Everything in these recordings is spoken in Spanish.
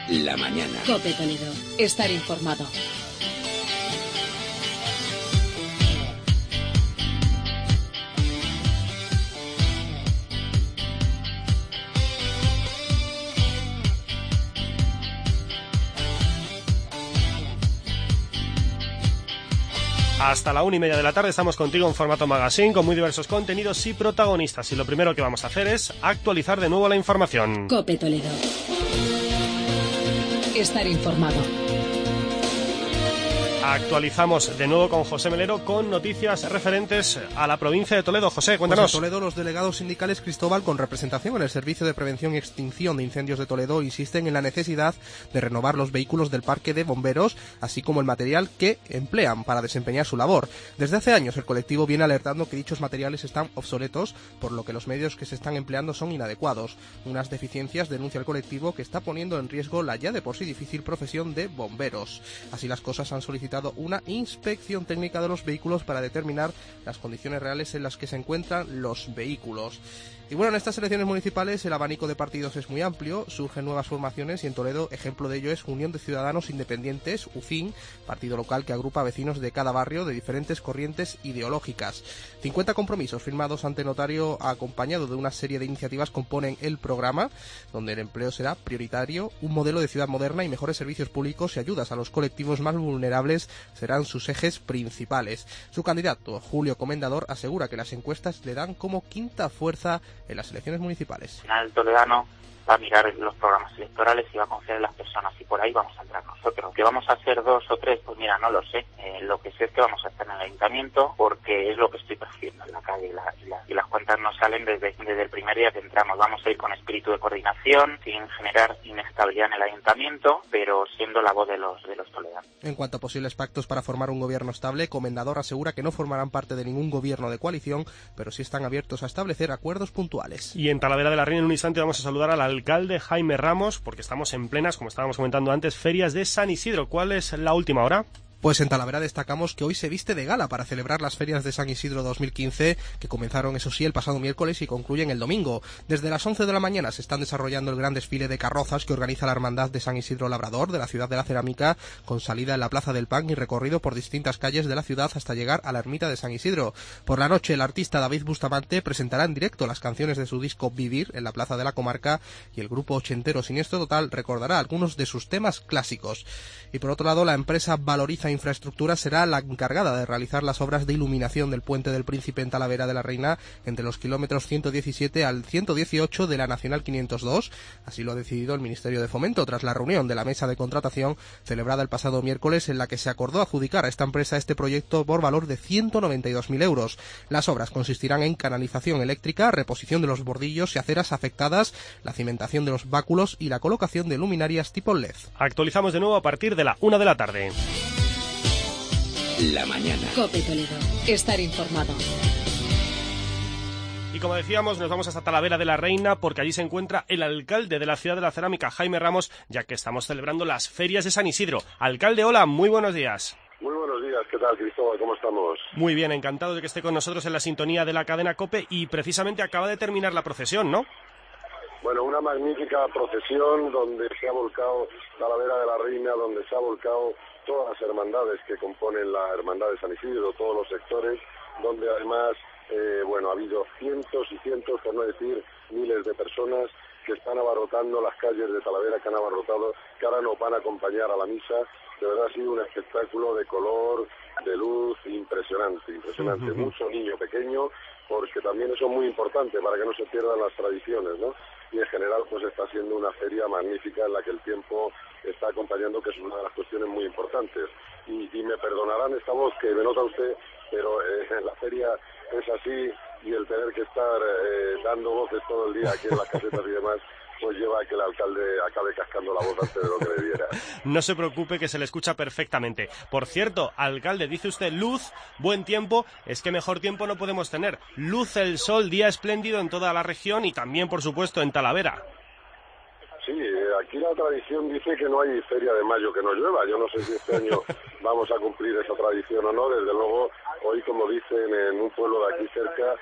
La mañana. COPE Toledo. Estar informado. Hasta la 1:30 de la tarde estamos contigo en formato magazine con muy diversos contenidos y protagonistas. Y lo primero que vamos a hacer es actualizar de nuevo la información. COPE Toledo. Estar informado. Actualizamos de nuevo con José Melero con noticias referentes a la provincia de Toledo. José, cuéntanos. Pues en Toledo, los delegados sindicales Cristóbal, con representación en el Servicio de Prevención y Extinción de Incendios de Toledo, insisten en la necesidad de renovar los vehículos del parque de bomberos, así como el material que emplean para desempeñar su labor. Desde hace años el colectivo viene alertando que dichos materiales están obsoletos, por lo que los medios que se están empleando son inadecuados. Unas deficiencias denuncia el colectivo que está poniendo en riesgo la ya de por sí difícil profesión de bomberos. Así las cosas, han solicitado una inspección técnica de los vehículos para determinar las condiciones reales en las que se encuentran los vehículos. Y bueno, en estas elecciones municipales el abanico de partidos es muy amplio, surgen nuevas formaciones y en Toledo ejemplo de ello es Unión de Ciudadanos Independientes, UCIN, partido local que agrupa a vecinos de cada barrio de diferentes corrientes ideológicas. 50 compromisos firmados ante notario acompañado de una serie de iniciativas componen el programa, donde el empleo será prioritario, un modelo de ciudad moderna y mejores servicios públicos y ayudas a los colectivos más vulnerables serán sus ejes principales. Su candidato, Julio Comendador, asegura que las encuestas le dan como quinta fuerza en las elecciones municipales. Al final el toledano va a mirar los programas electorales y va a confiar en las personas y por ahí vamos a entrar nosotros. ¿Que vamos a ser 2 o 3? Pues mira, no lo sé. Lo que sé es que vamos a estar en el ayuntamiento porque es lo que estoy percibiendo en la calle y las cuentas no salen desde el primer día que entramos. Vamos a ir con espíritu de coordinación, sin generar inestabilidad en el ayuntamiento, pero siendo la voz de los toledanos. En cuanto a posibles pactos para formar un gobierno estable, Comendador asegura que no formarán parte de ningún gobierno de coalición, pero sí están abiertos a establecer acuerdos puntuales. Y en Talavera de la Reina en un instante vamos a saludar al alcalde Jaime Ramos, porque estamos en plenas, como estábamos comentando antes, ferias de San Isidro. ¿Cuál es la última hora? Pues en Talavera destacamos que hoy se viste de gala para celebrar las ferias de San Isidro 2015, que comenzaron, eso sí, el pasado miércoles y concluyen el domingo. Desde las 11 de la mañana se están desarrollando el gran desfile de carrozas que organiza la Hermandad de San Isidro Labrador de la ciudad de la Cerámica, con salida en la Plaza del Pan y recorrido por distintas calles de la ciudad hasta llegar a la ermita de San Isidro. Por la noche, el artista David Bustamante presentará en directo las canciones de su disco Vivir en la Plaza de la Comarca y el grupo ochentero Siniestro Total recordará algunos de sus temas clásicos. Y por otro lado, la empresa Valoriza Infraestructura será la encargada de realizar las obras de iluminación del Puente del Príncipe en Talavera de la Reina entre los kilómetros 117 al 118 de la Nacional 502. Así lo ha decidido el Ministerio de Fomento tras la reunión de la mesa de contratación celebrada el pasado miércoles, en la que se acordó adjudicar a esta empresa este proyecto por valor de 192.000 euros. Las obras consistirán en canalización eléctrica, reposición de los bordillos y aceras afectadas, la cimentación de los báculos y la colocación de luminarias tipo LED. Actualizamos de nuevo a partir de la 1 de la tarde. La mañana. COPE Toledo. Estar informado. Y como decíamos, nos vamos hasta Talavera de la Reina porque allí se encuentra el alcalde de la ciudad de la Cerámica, Jaime Ramos, ya que estamos celebrando las ferias de San Isidro. Alcalde, hola, muy buenos días. Muy buenos días, ¿qué tal, Cristóbal? ¿Cómo estamos? Muy bien, encantado de que esté con nosotros en la sintonía de la cadena COPE y precisamente acaba de terminar la procesión, ¿no? Bueno, una magnífica procesión donde se ha volcado Talavera de la Reina, donde se ha volcado todas las hermandades que componen la Hermandad de San Isidro, todos los sectores, donde además, ha habido cientos y cientos, por no decir miles de personas que están abarrotando las calles de Talavera, que han abarrotado, que ahora nos van a acompañar a la misa. De verdad ha sido un espectáculo de color, de luz, impresionante. Mucho niño pequeño, porque también eso es muy importante para que no se pierdan las tradiciones, ¿no? Y en general pues está siendo una feria magnífica en la que el tiempo está acompañando, que es una de las cuestiones muy importantes. Y me perdonarán esta voz que me nota usted, pero la feria es así y el tener que estar dando voces todo el día aquí en las casetas y demás, pues lleva a que el alcalde acabe cascando la voz antes de lo que debiera. No se preocupe, que se le escucha perfectamente. Por cierto, alcalde, dice usted luz, buen tiempo, es que mejor tiempo no podemos tener. Luce el sol, día espléndido en toda la región y también, por supuesto, en Talavera. Sí, aquí la tradición dice que no hay feria de mayo que no llueva. Yo no sé si este año vamos a cumplir esa tradición o no. Desde luego, hoy, como dicen en un pueblo de aquí cerca,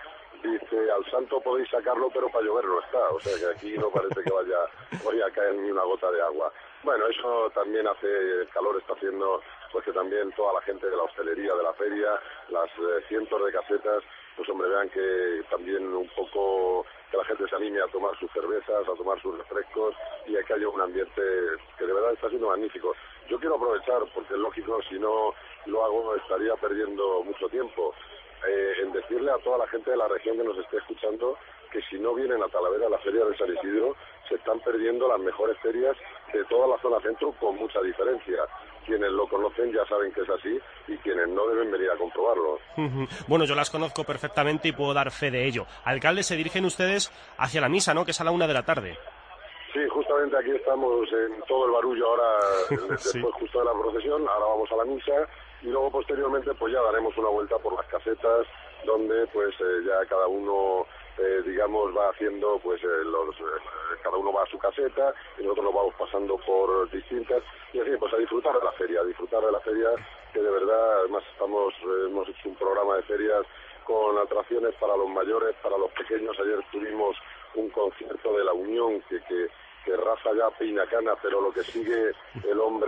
dice, al santo podéis sacarlo, pero para llover no está, o sea que aquí no parece que vaya a caer ni una gota de agua. Bueno, eso también hace, el calor está haciendo, pues que también toda la gente de la hostelería, de la feria, las cientos de casetas, pues hombre, vean que también un poco que la gente se anime a tomar sus cervezas, a tomar sus refrescos y a que haya un ambiente que de verdad está siendo magnífico. Yo quiero aprovechar, porque es lógico, si no lo hago estaría perdiendo mucho tiempo, en decirle a toda la gente de la región que nos esté escuchando que si no vienen a Talavera a la feria de San Isidro se están perdiendo las mejores ferias de toda la zona centro con mucha diferencia. Quienes lo conocen ya saben que es así y quienes no deben venir a comprobarlo. Bueno, yo las conozco perfectamente y puedo dar fe de ello. Alcalde, se dirigen ustedes hacia la misa, ¿no?, que es a la 1 de la tarde. Sí, justamente aquí estamos en todo el barullo ahora, después justo de la procesión, ahora vamos a la misa y luego posteriormente pues ya daremos una vuelta por las casetas donde pues ya cada uno digamos va haciendo pues cada uno va a su caseta y nosotros nos vamos pasando por distintas y así pues a disfrutar de la feria que de verdad además hemos hecho un programa de ferias con atracciones para los mayores, para los pequeños. Ayer tuvimos un concierto de La Unión que raza ya peina cana, pero lo que sigue el hombre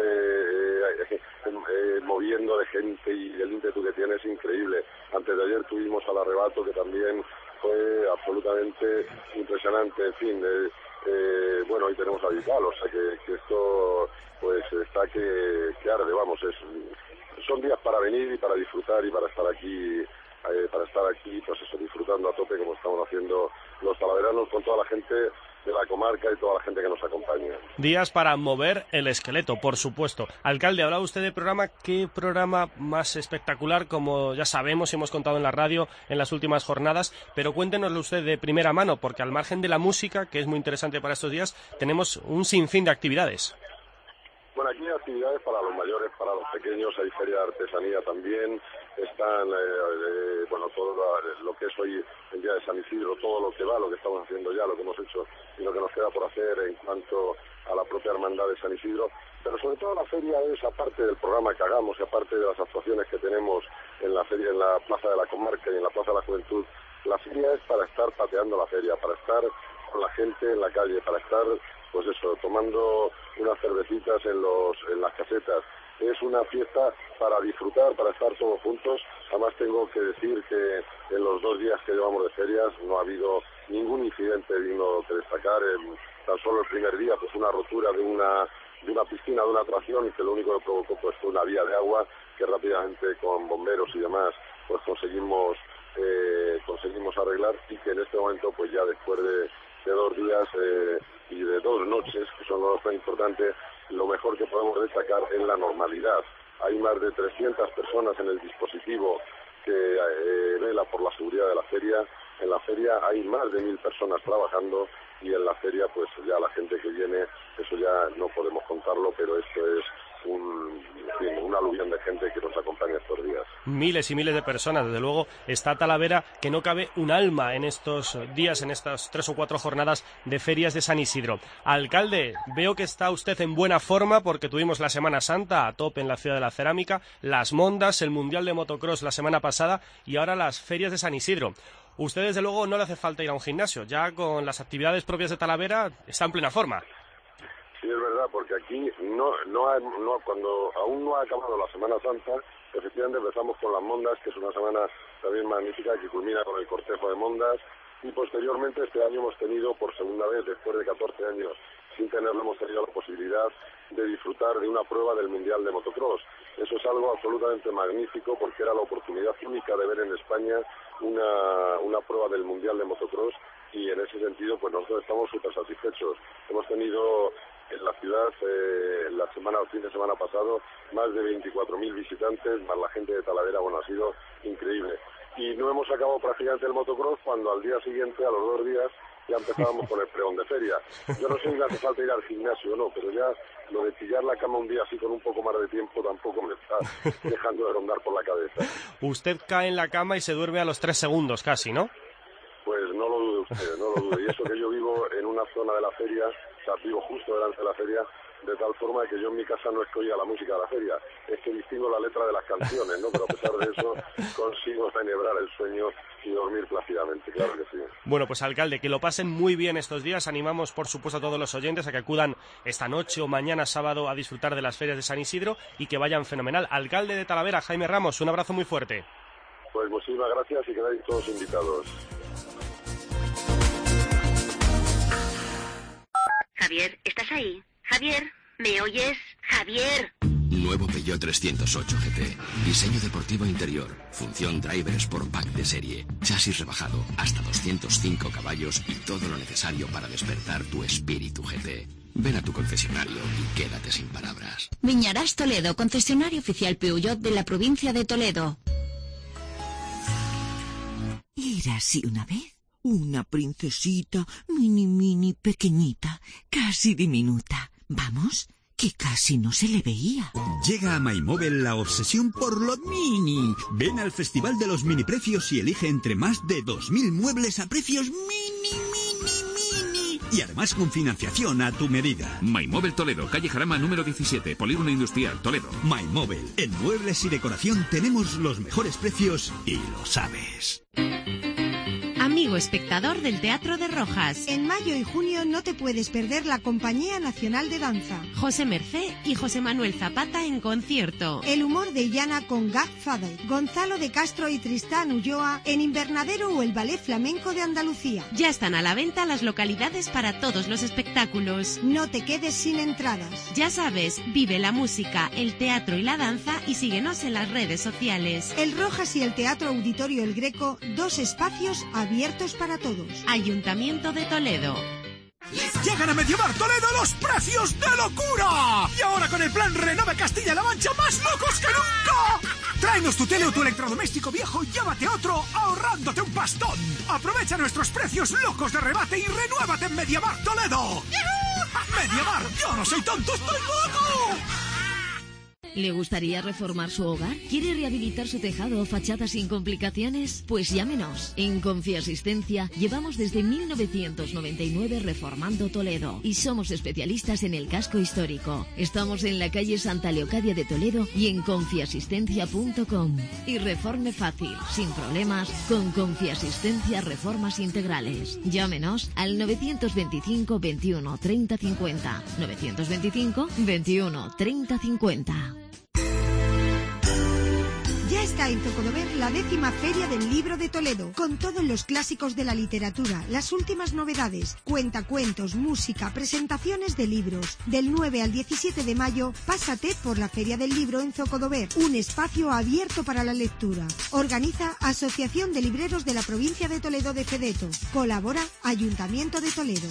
moviendo de gente y el ímpetu que tiene es increíble. Antes de ayer tuvimos al Arrebato, que también fue absolutamente impresionante. En fin, bueno, hoy tenemos a Bisbal, o sea que esto pues está que arde, vamos, son días para venir y para disfrutar y para estar aquí pues eso, disfrutando a tope como estamos haciendo los talaveranos con toda la gente de la comarca y toda la gente que nos acompaña. Días para mover el esqueleto, por supuesto. Alcalde, hablaba usted de programa. ¿Qué programa más espectacular? Como ya sabemos y hemos contado en la radio en las últimas jornadas, pero cuéntenoslo usted de primera mano, porque al margen de la música, que es muy interesante para estos días, tenemos un sinfín de actividades. Bueno, aquí hay actividades para los mayores, para los pequeños, hay feria de artesanía también, están, bueno, todo lo que es hoy el día de San Isidro, todo lo que va, lo que estamos haciendo ya, lo que hemos hecho y lo que nos queda por hacer en cuanto a la propia hermandad de San Isidro, pero sobre todo la feria es, aparte del programa que hagamos y aparte de las actuaciones que tenemos en la feria, en la Plaza de la Comarca y en la Plaza de la Juventud, la feria es para estar pateando la feria, para estar con la gente en la calle, para estar pues eso, tomando unas cervecitas en las casetas. Es una fiesta para disfrutar, para estar todos juntos. Además tengo que decir que en los 2 días que llevamos de ferias no ha habido ningún incidente digno de destacar. Tan solo el primer día pues una rotura de una piscina, de una atracción, que lo único que provocó pues fue una vía de agua que rápidamente con bomberos y demás pues conseguimos arreglar y que en este momento pues ya después de 2 días y de 2 noches, que son lo más importante, lo mejor que podemos destacar es la normalidad. Hay más de 300 personas en el dispositivo que vela por la seguridad de la feria. En la feria hay más de 1000 personas trabajando y en la feria pues ya la gente que viene, eso ya no podemos contarlo, pero esto es un aluvión de gente que nos acompaña estos días. Miles y miles de personas, desde luego. Está Talavera que no cabe un alma en estos días, en estas 3 o 4 jornadas de ferias de San Isidro. Alcalde, veo que está usted en buena forma porque tuvimos la Semana Santa a tope en la Ciudad de la Cerámica, las Mondas, el Mundial de Motocross la semana pasada y ahora las ferias de San Isidro. Usted, desde luego, no le hace falta ir a un gimnasio. Ya con las actividades propias de Talavera está en plena forma. Sí, es verdad, porque aquí cuando aún no ha acabado la Semana Santa, efectivamente empezamos con las Mondas, que es una semana también magnífica que culmina con el cortejo de Mondas, y posteriormente este año hemos tenido por segunda vez, después de 14 años sin tenerlo, hemos tenido la posibilidad de disfrutar de una prueba del Mundial de Motocross. Eso es algo absolutamente magnífico porque era la oportunidad única de ver en España una prueba del Mundial de Motocross y en ese sentido pues nosotros estamos súper satisfechos. Hemos tenido en la ciudad el fin de semana pasado más de 24.000 visitantes, más la gente de Talavera, bueno, ha sido increíble. Y no hemos acabado prácticamente el motocross cuando al día siguiente, a los 2 días, ya empezábamos con el pregón de feria. Yo no sé si me hace falta ir al gimnasio o no, pero ya lo de pillar la cama un día así con un poco más de tiempo tampoco me está dejando de rondar por la cabeza. Usted cae en la cama y se duerme a los 3 segundos casi, ¿no? Pues no lo dude usted, no lo dude. Y eso que yo vivo en una zona de la feria, o sea, vivo justo delante de la feria, de tal forma que yo en mi casa no es que oiga la música de la feria, es que distingo la letra de las canciones, ¿no? Pero a pesar de eso consigo enhebrar el sueño y dormir plácidamente, claro que sí. Bueno, pues alcalde, que lo pasen muy bien estos días. Animamos, por supuesto, a todos los oyentes a que acudan esta noche o mañana sábado a disfrutar de las ferias de San Isidro y que vayan fenomenal. Alcalde de Talavera, Jaime Ramos, un abrazo muy fuerte. Pues muchísimas gracias y quedáis todos invitados. Javier, ¿estás ahí? Javier, ¿me oyes? Javier. Nuevo Peugeot 308 GT. Diseño deportivo interior. Función Driver Sport Pack de serie. Chasis rebajado. Hasta 205 caballos y todo lo necesario para despertar tu espíritu GT. Ven a tu concesionario y quédate sin palabras. Viñarás Toledo, concesionario oficial Peugeot de la provincia de Toledo. Era así una vez una princesita mini pequeñita, casi diminuta. Vamos, que casi no se le veía. Llega a MyMóvil la obsesión por lo mini. Ven al Festival de los Mini Precios y elige entre más de 2.000 muebles a precios mini. Y además con financiación a tu medida. MyMóvil Toledo, calle Jarama número 17, Polígono Industrial, Toledo. MyMóvil, en muebles y decoración tenemos los mejores precios y lo sabes. Amigo espectador del Teatro de Rojas. En mayo y junio no te puedes perder la Compañía Nacional de Danza. José Mercé y José Manuel Zapata en concierto. El humor de Illana con Godfather. Gonzalo de Castro y Tristán Ulloa en Invernadero o el Ballet Flamenco de Andalucía. Ya están a la venta las localidades para todos los espectáculos. No te quedes sin entradas. Ya sabes, vive la música, el teatro y la danza y síguenos en las redes sociales. El Rojas y el Teatro Auditorio El Greco, 2 espacios abiertos para todos. Ayuntamiento de Toledo. Llegan a Mediamar Toledo los precios de locura. Y ahora con el plan Renove Castilla-La Mancha más locos que nunca. Tráenos tu tele o tu electrodoméstico viejo y llévate otro ahorrándote un pastón. Aprovecha nuestros precios locos de rebate y renuévate en Mediamar Toledo. Mediamar, yo no soy tonto, estoy loco. ¿Le gustaría reformar su hogar? ¿Quiere rehabilitar su tejado o fachada sin complicaciones? Pues llámenos. En Confiasistencia llevamos desde 1999 reformando Toledo y somos especialistas en el casco histórico. Estamos en la calle Santa Leocadia de Toledo y en confiasistencia.com. Y reforme fácil, sin problemas, con Confiasistencia Reformas Integrales. Llámenos al 925 21 30 50. 925 21 30 50. Ya está en Zocodover la 10ª Feria del Libro de Toledo, con todos los clásicos de la literatura, las últimas novedades, cuentacuentos, música, presentaciones de libros. Del 9 al 17 de mayo, pásate por la Feria del Libro en Zocodover, un espacio abierto para la lectura. Organiza Asociación de Libreros de la Provincia de Toledo de Fedeto. Colabora Ayuntamiento de Toledo.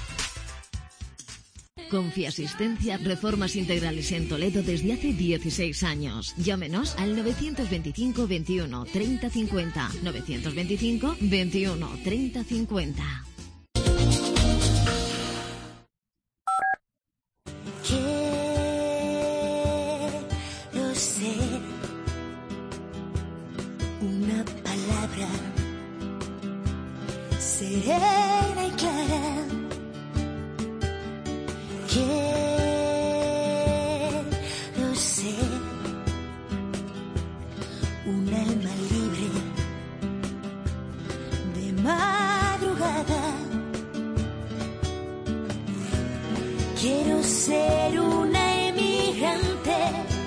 Confiasistencia Reformas Integrales en Toledo desde hace 16 años. Llámenos al 925 21 30 50. 925 21 30 50. Quiero ser una palabra serena y clara. Quiero ser un alma libre de madrugada. Quiero ser una emigrante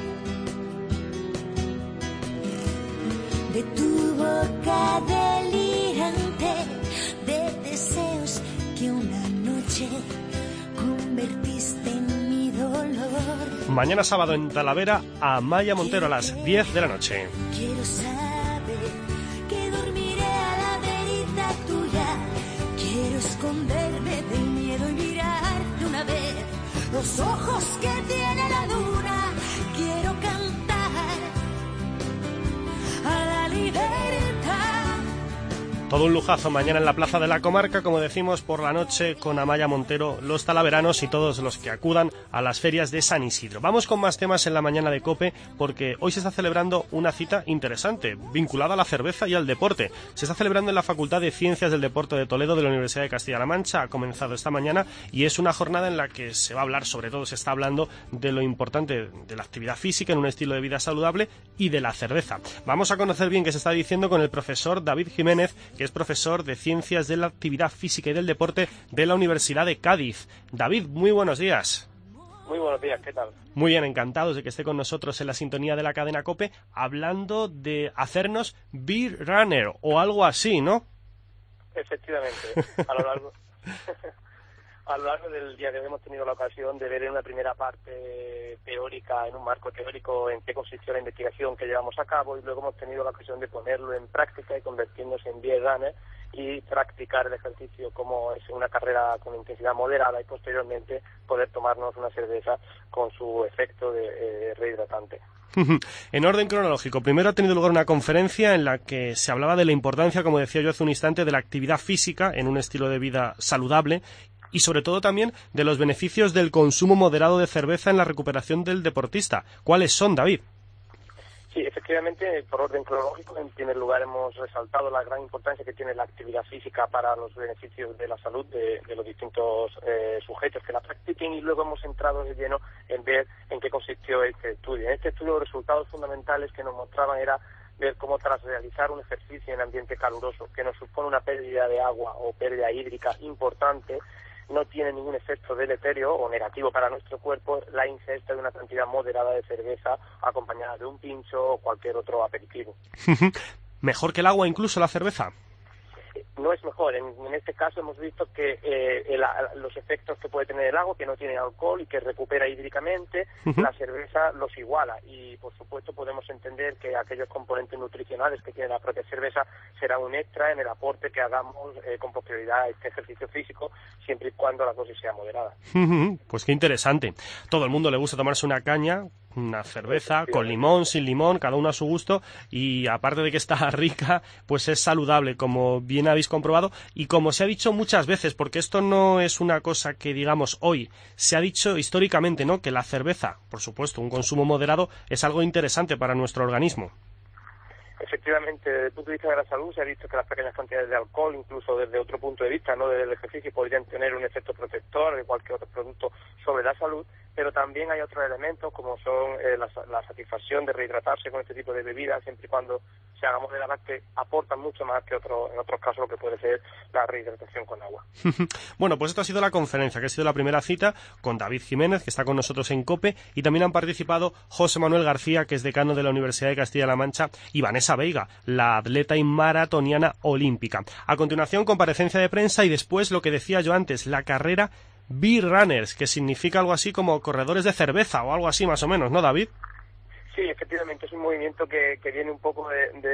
de tu boca delirante de deseos que una noche convertiste en mi dolor. Mañana sábado en Talavera, Amaya Montero a las 10 de la noche. Quiero saber que dormiré a la verita tuya. Quiero esconderme del miedo y mirar de una vez los ojos que tiene la luna. Quiero cantar a la libertad. Todo un lujazo mañana en la Plaza de la Comarca, como decimos, por la noche con Amaya Montero, los talaveranos y todos los que acudan a las ferias de San Isidro. Vamos con más temas en la mañana de COPE, porque hoy se está celebrando una cita interesante, vinculada a la cerveza y al deporte. Se está celebrando en la Facultad de Ciencias del Deporte de Toledo de la Universidad de Castilla-La Mancha, ha comenzado esta mañana y es una jornada en la que se va a hablar, sobre todo se está hablando de lo importante de la actividad física en un estilo de vida saludable y de la cerveza. Vamos a conocer bien qué se está diciendo con el profesor David Jiménez, que es profesor de Ciencias de la Actividad Física y del Deporte de la Universidad de Cádiz. David, muy buenos días. Muy buenos días, ¿qué tal? Muy bien, encantados de que esté con nosotros en la sintonía de la cadena COPE, hablando de hacernos beer runner o algo así, ¿no? Efectivamente, a lo largo del día de hoy hemos tenido la ocasión de ver en una primera parte teórica, en un marco teórico, en qué consistió la investigación que llevamos a cabo, y luego hemos tenido la ocasión de ponerlo en práctica y convertirnos en beer runner y practicar el ejercicio como es una carrera con intensidad moderada y posteriormente poder tomarnos una cerveza con su efecto de rehidratante. En orden cronológico, primero ha tenido lugar una conferencia en la que se hablaba de la importancia, como decía yo hace un instante, de la actividad física en un estilo de vida saludable y sobre todo también de los beneficios del consumo moderado de cerveza en la recuperación del deportista. ¿Cuáles son, David? Sí, efectivamente, por orden cronológico, en primer lugar hemos resaltado la gran importancia que tiene la actividad física para los beneficios de la salud de los distintos sujetos que la practiquen, y luego hemos entrado de lleno en ver en qué consistió este estudio. En este estudio los resultados fundamentales que nos mostraban era ver cómo tras realizar un ejercicio en ambiente caluroso que nos supone una pérdida de agua o pérdida hídrica importante, no tiene ningún efecto deleterio o negativo para nuestro cuerpo la ingesta de una cantidad moderada de cerveza acompañada de un pincho o cualquier otro aperitivo. ¿Mejor que el agua incluso la cerveza? No es mejor. En este caso hemos visto que los efectos que puede tener el agua, que no tiene alcohol y que recupera hídricamente, la cerveza los iguala, y por supuesto podemos entender que aquellos componentes nutricionales que tiene la propia cerveza serán un extra en el aporte que hagamos con posterioridad a este ejercicio físico, siempre y cuando la dosis sea moderada. Pues qué interesante. Todo el mundo le gusta tomarse una caña, una cerveza, con limón, sin limón, cada uno a su gusto, y aparte de que está rica, pues es saludable, como bien habéis comprobado, y como se ha dicho muchas veces, porque esto no es una cosa que digamos hoy, se ha dicho históricamente, ¿no?, que la cerveza, por supuesto, un consumo moderado, es algo interesante para nuestro organismo. Efectivamente, desde el punto de vista de la salud se ha visto que las pequeñas cantidades de alcohol, incluso desde otro punto de vista, no desde el ejercicio, podrían tener un efecto protector de cualquier otro producto sobre la salud, pero también hay otros elementos como son la satisfacción de rehidratarse con este tipo de bebidas, siempre y cuando se haga moderada, que aportan mucho más que en otros casos lo que puede ser la rehidratación con agua. Bueno, pues esto ha sido la conferencia, que ha sido la primera cita con David Jiménez, que está con nosotros en COPE, y también han participado José Manuel García, que es decano de la Universidad de Castilla-La Mancha, y Vanessa Veiga, la atleta y maratoniana olímpica. A continuación, comparecencia de prensa y después lo que decía yo antes, la carrera Beer Runners, que significa algo así como corredores de cerveza o algo así más o menos, ¿no, David? Sí, efectivamente, es un movimiento que viene un poco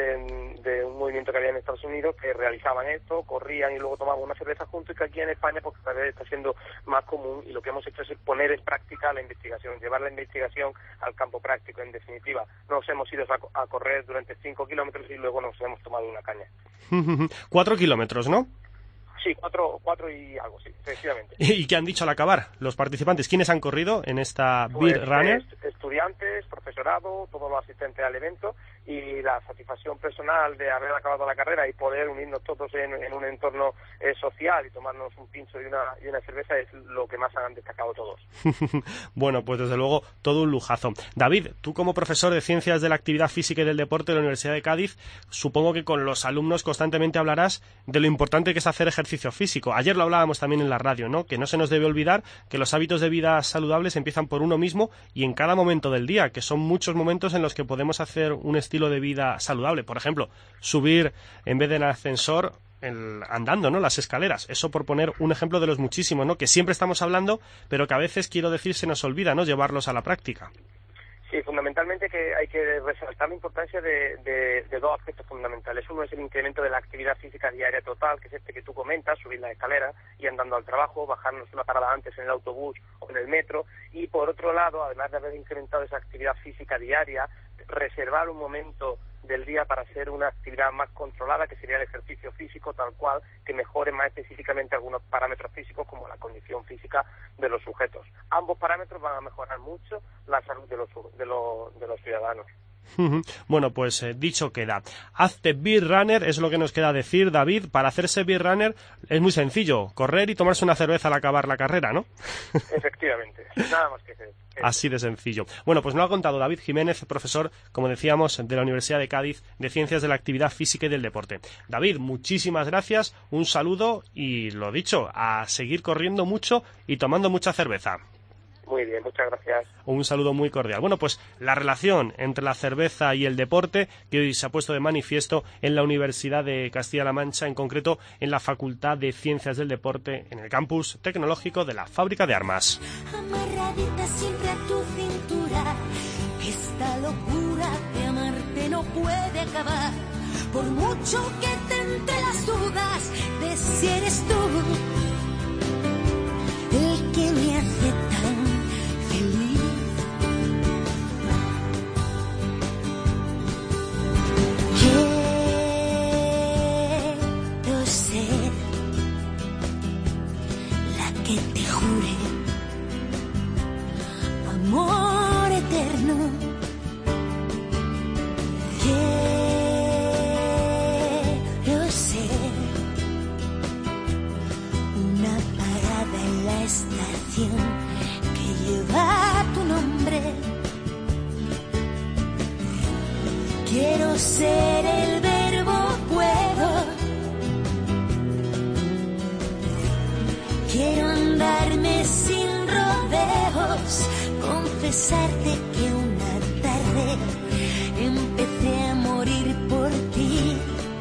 de un movimiento que había en Estados Unidos, que realizaban esto, corrían y luego tomaban una cerveza juntos, y que aquí en España pues cada vez está siendo más común, y lo que hemos hecho es poner en práctica la investigación, llevar la investigación al campo práctico. En definitiva, nos hemos ido a correr durante 5 kilómetros y luego nos hemos tomado una caña. 4 kilómetros, ¿no? Sí, cuatro y algo, sí, efectivamente. ¿Y qué han dicho al acabar los participantes? ¿Quiénes han corrido en esta Beer Runner? Estudiantes, profesorado, todos los asistentes al evento, y la satisfacción personal de haber acabado la carrera y poder unirnos todos en un entorno social y tomarnos un pincho y una cerveza es lo que más han destacado todos. Bueno, pues desde luego todo un lujazo. David, tú como profesor de Ciencias de la Actividad Física y del Deporte de la Universidad de Cádiz, supongo que con los alumnos constantemente hablarás de lo importante que es hacer ejercicio físico. Ayer lo hablábamos también en la radio, ¿no?, que no se nos debe olvidar que los hábitos de vida saludables empiezan por uno mismo y en cada momento del día, que son muchos momentos en los que podemos hacer un estilo de vida saludable. Por ejemplo, subir en vez de en ascensor andando, ¿no?, las escaleras. Eso por poner un ejemplo de los muchísimos, ¿no?, que siempre estamos hablando, pero que a veces, quiero decir, se nos olvida, ¿no?, llevarlos a la práctica. Sí, fundamentalmente que hay que resaltar la importancia de dos aspectos fundamentales. Uno es el incremento de la actividad física diaria total, que es este que tú comentas, subir las escaleras y andando al trabajo, bajarnos una parada antes en el autobús o en el metro. Y por otro lado, además de haber incrementado esa actividad física diaria, reservar un momento del día para hacer una actividad más controlada, que sería el ejercicio físico tal cual, que mejore más específicamente algunos parámetros físicos como la condición física de los sujetos. Ambos parámetros van a mejorar mucho la salud de los ciudadanos. Bueno, pues dicho queda. Hazte Beer Runner, es lo que nos queda decir, David. Para hacerse Beer Runner es muy sencillo, correr y tomarse una cerveza al acabar la carrera, ¿no? Efectivamente, nada más que hacer. Así de sencillo. Bueno, pues nos lo ha contado David Jiménez, profesor, como decíamos, de la Universidad de Cádiz, de Ciencias de la Actividad Física y del Deporte. David, muchísimas gracias, un saludo y lo dicho, a seguir corriendo mucho y tomando mucha cerveza. Muy bien, muchas gracias. Un saludo muy cordial. Bueno, pues la relación entre la cerveza y el deporte que hoy se ha puesto de manifiesto en la Universidad de Castilla-La Mancha, en concreto en la Facultad de Ciencias del Deporte, en el campus tecnológico de la Fábrica de Armas. Amarradita siempre a tu cintura, que esta locura de amarte no puede acabar. Por mucho que te entre las dudas de si eres tú el que me hace tan feliz. Quiero ser la que te jure amor eterno. Quiero ser una parada en la estación que lleva tu nombre. Quiero ser el verbo puedo. Quiero andarme sin rodeos, confesarte que una tarde empecé a morir por ti.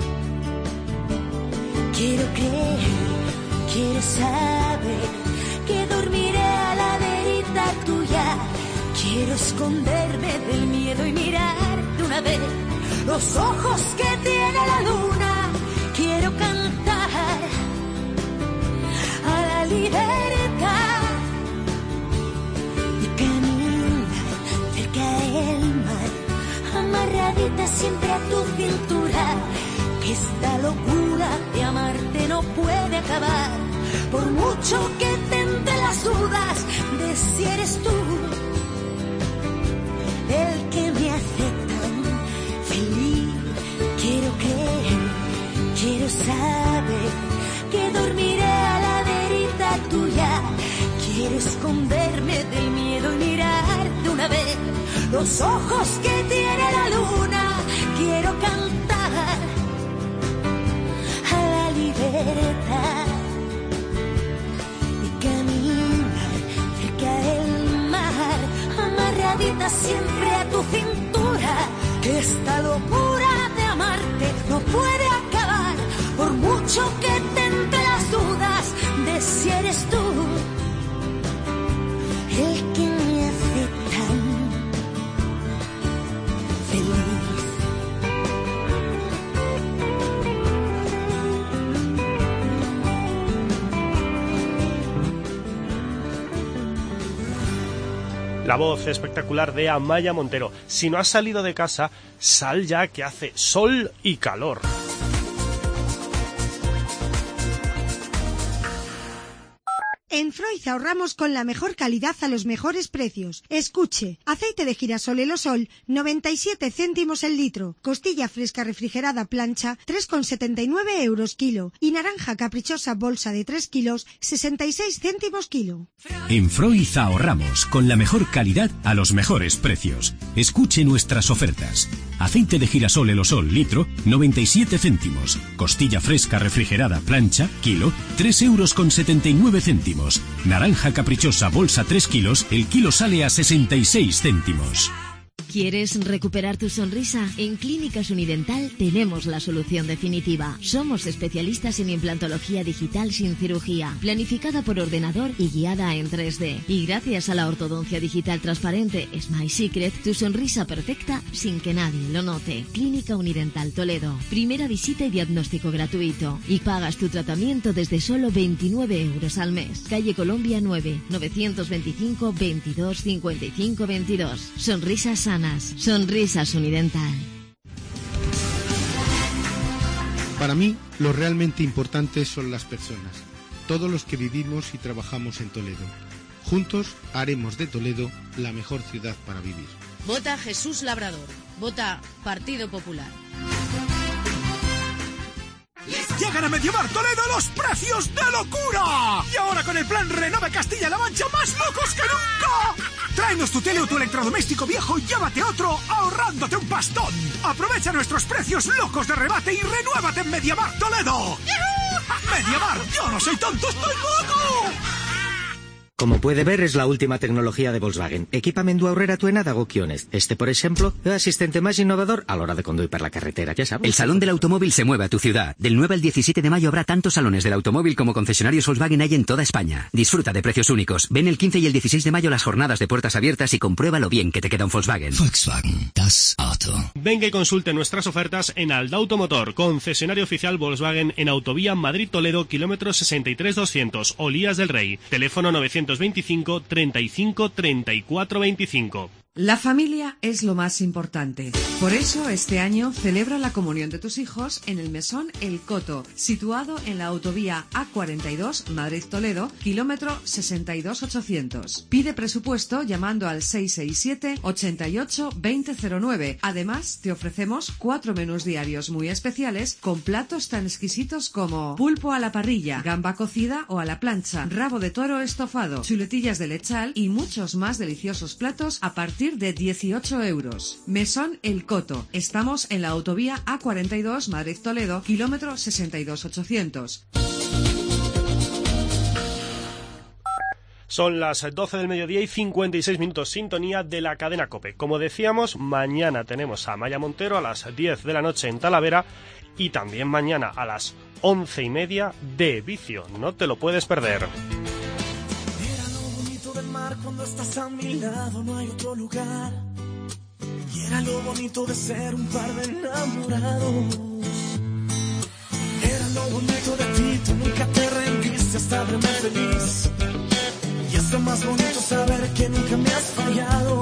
Quiero creer, quiero saber que dormiré a la verita tuya. Quiero esconderme del miedo y mirar de una vez los ojos que tiene la luna. Quiero cantar a la libertad y caminar cerca del mar, amarradita siempre a tu cintura, que esta locura de amarte no puede acabar. Por mucho que te entre las dudas de si eres tú el que me hace tan feliz. Quiero creer, quiero saber que dormiré a la verita tuya. Quiero esconderme del miedo y mirar de una vez los ojos que tiene la luna. Quiero cantar a la libertad y caminar cerca del mar, amarradita siempre a tu cintura, que esta locura de amarte no puede acabar. Por mucho que te entre las dudas de si eres tú el que me hace tan feliz. La voz espectacular de Amaya Montero. Si no has salido de casa, sal ya, que hace sol y calor. En Freud ahorramos con la mejor calidad a los mejores precios. Escuche, aceite de girasol Elosol, 97 céntimos el litro. Costilla fresca refrigerada plancha, 3,79 euros kilo. Y naranja caprichosa bolsa de 3 kilos, 66 céntimos kilo. En Freud ahorramos con la mejor calidad a los mejores precios. Escuche nuestras ofertas. Aceite de girasol Elosol litro, 97 céntimos. Costilla fresca refrigerada plancha, kilo, 3,79 euros. Naranja caprichosa bolsa 3 kilos, el kilo sale a 66 céntimos. ¿Quieres recuperar tu sonrisa? En Clínicas Unidental tenemos la solución definitiva. Somos especialistas en implantología digital sin cirugía, planificada por ordenador y guiada en 3D. Y gracias a la ortodoncia digital transparente Smile Secret, tu sonrisa perfecta sin que nadie lo note. Clínica Unidental Toledo. Primera visita y diagnóstico gratuito. Y pagas tu tratamiento desde solo 29 euros al mes. Calle Colombia 9, 925 22 55 22. Sonrisas sanas. Sonrisas Unidental. Para mí, lo realmente importante son las personas, todos los que vivimos y trabajamos en Toledo. Juntos haremos de Toledo la mejor ciudad para vivir. Vota Jesús Labrador. Vota Partido Popular. Llegan a Mediamar Toledo los precios de locura. Y ahora con el plan Renove Castilla-La Mancha más locos que nunca. Tráenos tu tele o tu electrodoméstico viejo y llévate otro ahorrándote un pastón. Aprovecha nuestros precios locos de rebate y renuévate en Mediamar Toledo. Mediamar, yo no soy tonto, estoy loco. Como puede ver, es la última tecnología de Volkswagen. Equipamendu aurreratuena dagokionez. Por ejemplo, el asistente más innovador a la hora de conducir por la carretera, ya sabes. El Salón del Automóvil se mueve a tu ciudad. Del 9 al 17 de mayo habrá tantos salones del automóvil como concesionarios Volkswagen hay en toda España. Disfruta de precios únicos. Ven el 15 y el 16 de mayo las jornadas de puertas abiertas y comprueba lo bien que te queda un Volkswagen. Volkswagen, das Auto. Venga y consulte nuestras ofertas en Aldautomotor, concesionario oficial Volkswagen en Autovía Madrid-Toledo, kilómetro 63-200, Olías del Rey. Teléfono 925 35 34 25. La familia es lo más importante. Por eso, este año celebra la comunión de tus hijos en el Mesón El Coto, situado en la autovía A42 Madrid-Toledo, kilómetro 62-800. Pide presupuesto llamando al 667 88 2009. Además, te ofrecemos 4 menús diarios muy especiales con platos tan exquisitos como pulpo a la parrilla, gamba cocida o a la plancha, rabo de toro estofado, chuletillas de lechal y muchos más deliciosos platos a partir de 18 euros. Mesón El Coto. Estamos en la autovía A42 Madrid-Toledo, kilómetro 62-800. Son las 12 del mediodía y 56 minutos, sintonía de la cadena COPE. Como decíamos, mañana tenemos a Maya Montero a las 10 de la noche en Talavera y también mañana a las 11:30 de Vicio. No te lo puedes perder. Cuando estás a mi lado no hay otro lugar. Y era lo bonito de ser un par de enamorados. Era lo bonito de ti, tú nunca te rendiste hasta verme feliz. Y es lo más bonito saber que nunca me has fallado.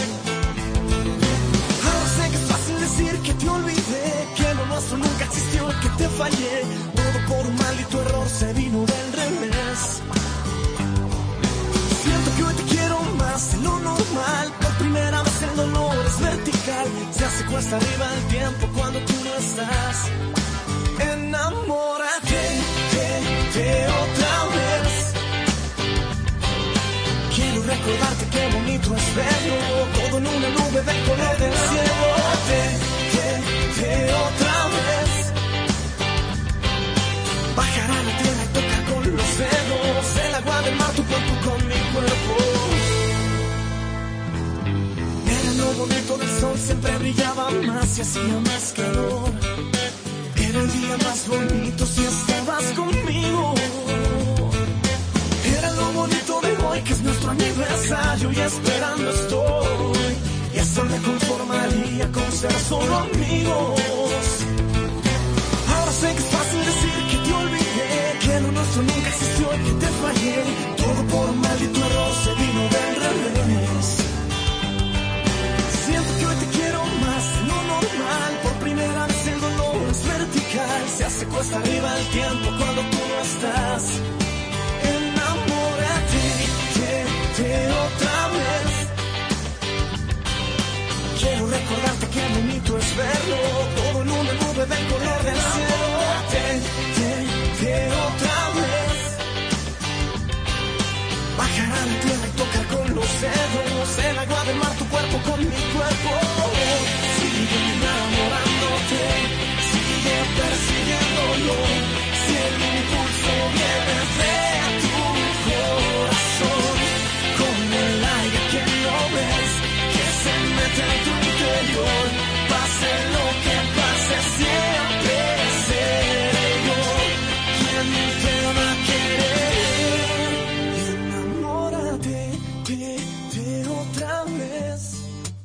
Ahora sé que es fácil decir que te olvidé, que lo nuestro nunca existió, que te fallé. Todo por un maldito error se vino del revés. Siento que hoy te quiero más de lo normal. Por primera vez el dolor es vertical. Se hace cuesta arriba el tiempo cuando tú no estás. Enamórate de otra vez. Quiero recordarte qué bonito es verlo. Todo en una nube del color del cielo. De otra vez. Bajar a la tierra y tocar con los dedos el agua del mar, tu cuerpo con mi cuerpo. Era lo bonito del sol, siempre brillaba más y hacía más calor. Era el día más bonito si estabas conmigo. Era lo bonito de hoy, que es nuestro aniversario y esperando estoy. Y eso me conformaría con ser solo amigos. Ahora sé que es fácil decir que te olvidé, que lo nuestro nunca existió y que te fallé. Todo por un maldito error se vino del revés. Siento que hoy te quiero más de lo normal. Por primera vez el dolor es vertical. Se hace cuesta arriba el tiempo cuando tú no estás. Enamórate de otra vez. Quiero recordarte qué bonito es verlo. Todo en una nube del color del cielo. De otra vez. Bajar a la tierra y tocar con los dedos el agua del mar, tu cuerpo con mi cuerpo. Sigue enamorándote, sigue persiguiéndolo. Si el impulso viene de tu corazón, como el aire que no ves, que se mete en tu interior. Pase lo que pase, siempre seré yo quien te va a querer. Enamórate de otra vez.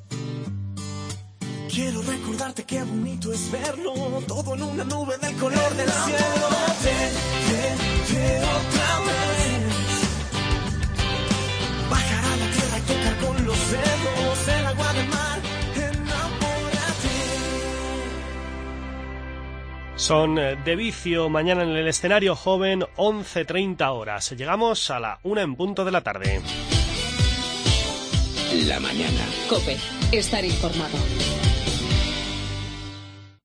Quiero recordarte qué bonito es verlo. Todo en una nube del color del cielo. De otra vez. Bajar a la tierra y tocar con los dedos el agua del mar. Son de Vicio, mañana en el escenario joven, 11:30 horas. Llegamos a la 1 en punto de la tarde. La mañana. COPE, estar informado.